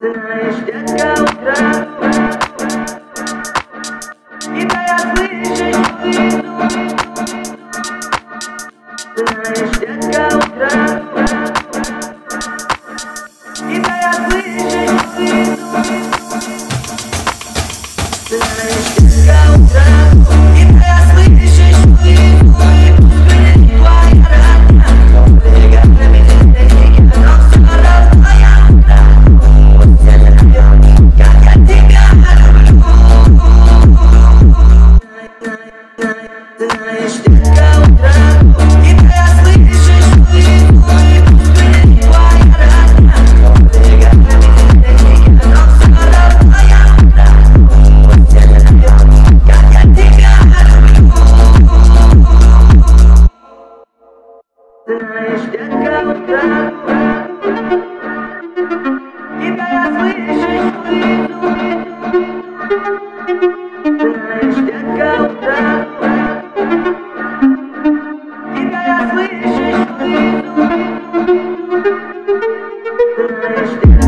Знаешь, детка, утро, тебя я слышать выйду. Знаешь, детка, утро, тебя я слышать выйду. Знаешь, детка, утро, тебя я слышать выйду. И пусть будет твоя родня, прыгай на меня, но все равно я знаешь, детка, утро, тебя я слышать выйду. И пусть будет твоя родня, прыгай на меня, но все равно я как я тебя люблю. Знаешь, детка, утро, тебя я слышать выйду. Знаешь, детка, утро, тебя я слышать выйду. Знаешь,